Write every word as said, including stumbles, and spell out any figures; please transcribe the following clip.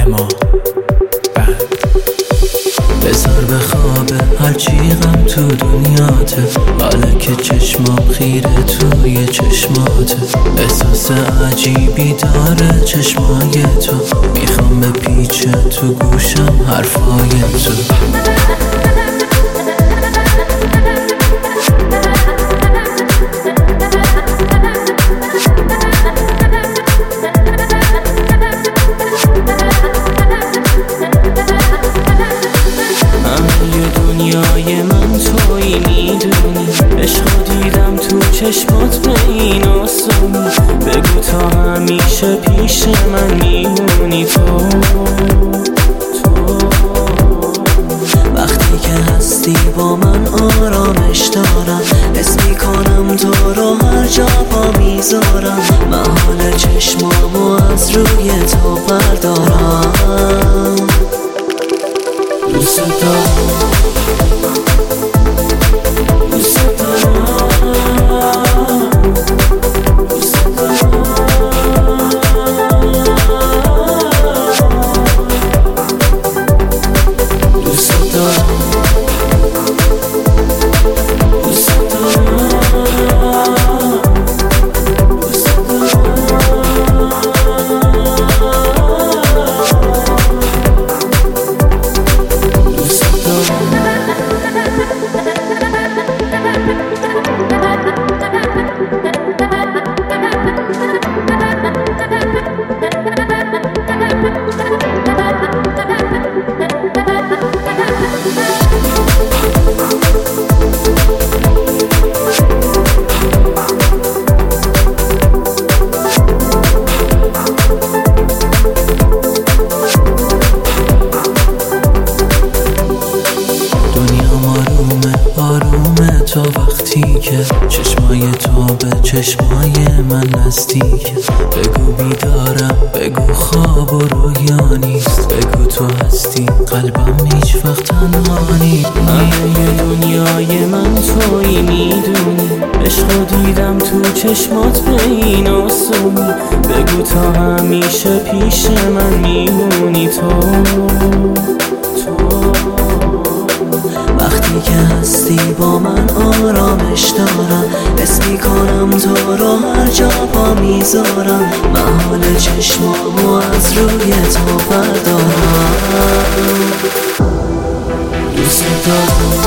اما بند بذار به خوابه هرچی غم تو دنیاته، حالا که چشمام خیره توی چشماته. احساس عجیبی داره چشمای تو، میخوام به پیچه تو گوشم حرفای تو. دنیای من تویی میدونی، عشقو دیدم تو چشمات به این آسونی. بگو تا همیشه پیش من میمونی تو تو وقتی که هستی با من آرامش دارم، حس میکنم تو رو هر جا پا میذارم. من حال چشمامو از روی تو بردارم. دوست دارم تا وقتی که چشمای تو به چشمای من نزدیکه. بگو بیدارم، بگو خواب و رویا نیست، بگو تو هستی قلبم هیچ وقت تنها نیست. همه دنیای من تویی میدونی، عشقو دیدم تو چشمات به این آسونی. بگو تا همیشه پیش من میمونی تو تو وقتی که هستی با من آرامش دارم، حس میکنم تو رو هر جا پا میذارم. من حال چشمامو از روی تو بردارم. دوست دارم